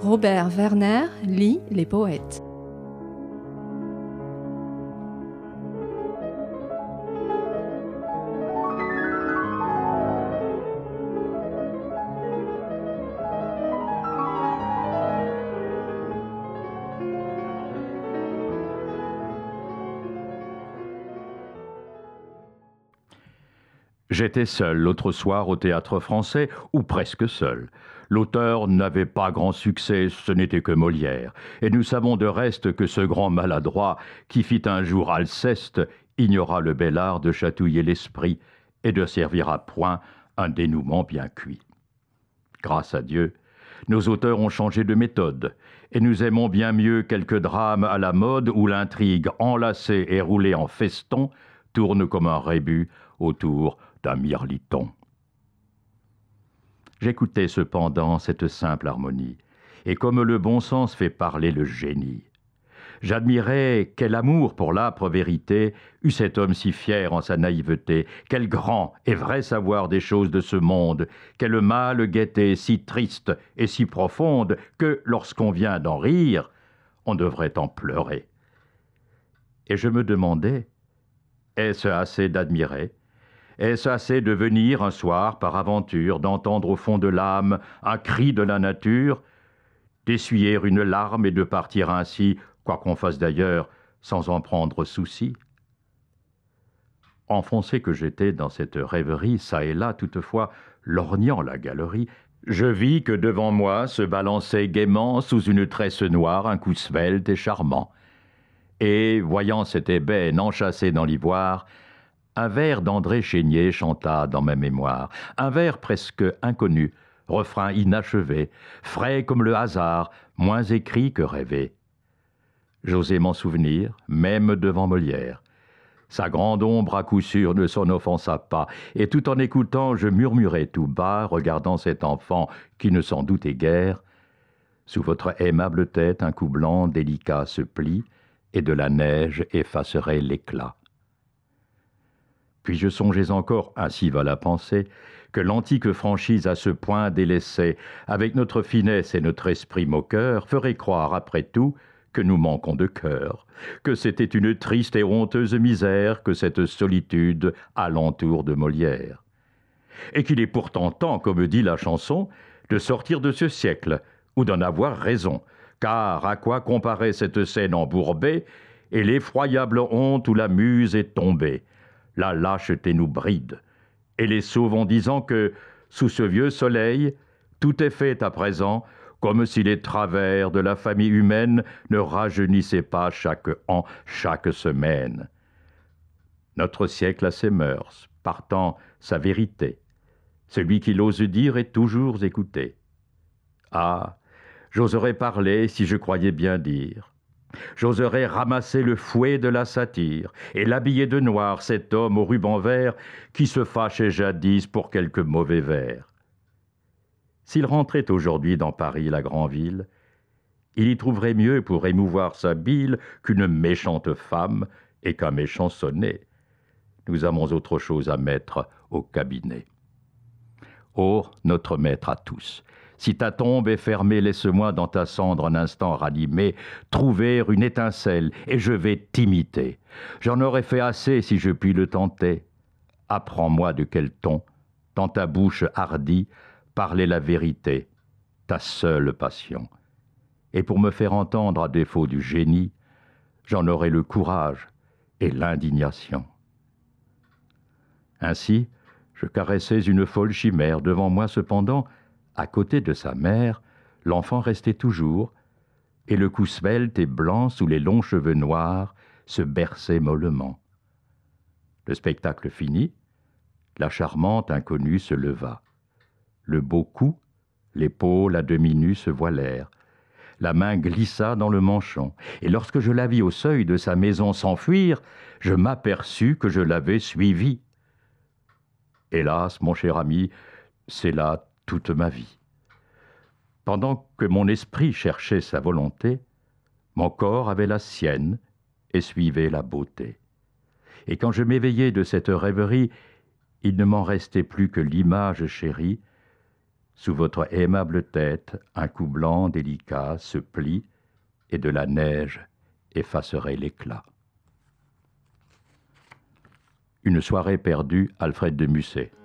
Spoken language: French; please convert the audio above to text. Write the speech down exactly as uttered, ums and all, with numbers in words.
Robert Werner lit Les Poètes. J'étais seul l'autre soir au Théâtre Français, ou presque seul. L'auteur n'avait pas grand succès, ce n'était que Molière. Et nous savons de reste que ce grand maladroit, qui fit un jour Alceste, ignora le bel art de chatouiller l'esprit et de servir à point un dénouement bien cuit. Grâce à Dieu, nos auteurs ont changé de méthode, et nous aimons bien mieux quelques drames à la mode où l'intrigue enlacée et roulée en feston tourne comme un rébus autour d'un mirliton. J'écoutais cependant cette simple harmonie, et comme le bon sens fait parler le génie, j'admirais quel amour pour l'âpre vérité eut cet homme si fier en sa naïveté, quel grand et vrai savoir des choses de ce monde, quelle mâle gaieté si triste et si profonde que, lorsqu'on vient d'en rire, on devrait en pleurer. Et je me demandais, est-ce assez d'admirer ? Est-ce assez de venir un soir, par aventure, d'entendre au fond de l'âme un cri de la nature, d'essuyer une larme et de partir ainsi, quoi qu'on fasse d'ailleurs, sans en prendre souci? Enfoncé que j'étais dans cette rêverie, çà et là, toutefois, lorgnant la galerie, je vis que devant moi se balançait gaiement, sous une tresse noire, un cou svelte et charmant. Et, voyant cet ébène enchâssé dans l'ivoire, un vers d'André Chénier chanta dans ma mémoire, un vers presque inconnu, refrain inachevé, frais comme le hasard, moins écrit que rêvé. J'osais m'en souvenir, même devant Molière. Sa grande ombre à coup sûr ne s'en offensa pas, et tout en écoutant, je murmurais tout bas, regardant cet enfant qui ne s'en doutait guère. Sous votre aimable tête, un cou blanc délicat se plie, et de la neige effacerait l'éclat. Puis je songeais encore, ainsi va la pensée, que l'antique franchise à ce point délaissée, avec notre finesse et notre esprit moqueur, ferait croire après tout que nous manquons de cœur, que c'était une triste et honteuse misère que cette solitude alentour de Molière. Et qu'il est pourtant temps, comme dit la chanson, de sortir de ce siècle, ou d'en avoir raison, car à quoi comparer cette scène embourbée et l'effroyable honte où la muse est tombée? La lâcheté nous bride, et les sauve en disant que, sous ce vieux soleil, tout est fait à présent, comme si les travers de la famille humaine ne rajeunissaient pas chaque an, chaque semaine. Notre siècle a ses mœurs, partant sa vérité. Celui qui l'ose dire est toujours écouté. Ah, j'oserais parler si je croyais bien dire. J'oserais ramasser le fouet de la satire et l'habiller de noir, cet homme au ruban vert qui se fâchait jadis pour quelques mauvais vers. S'il rentrait aujourd'hui dans Paris, la grande ville, il y trouverait mieux pour émouvoir sa bile qu'une méchante femme et qu'un méchant sonnet. Nous avons autre chose à mettre au cabinet. Ô notre maître à tous, si ta tombe est fermée, laisse-moi dans ta cendre un instant ranimé, trouver une étincelle, et je vais t'imiter. J'en aurais fait assez si je puis le tenter. Apprends-moi de quel ton, dans ta bouche hardie, parler la vérité, ta seule passion. Et pour me faire entendre à défaut du génie, j'en aurai le courage et l'indignation. Ainsi, je caressais une folle chimère. Devant moi, cependant, à côté de sa mère, l'enfant restait toujours, et le cou svelte et blanc sous les longs cheveux noirs se berçait mollement. Le spectacle fini, la charmante inconnue se leva. Le beau cou, l'épaule à demi nue se voilèrent. La main glissa dans le manchon, et lorsque je la vis au seuil de sa maison s'enfuir, je m'aperçus que je l'avais suivie. Hélas, mon cher ami, c'est là toute ma vie. Pendant que mon esprit cherchait sa volonté, mon corps avait la sienne et suivait la beauté. Et quand je m'éveillai de cette rêverie, il ne m'en restait plus que l'image chérie Sous votre aimable tête, un cou blanc délicat se plie, et de la neige effacerait l'éclat. Une soirée perdue, Alfred de Musset.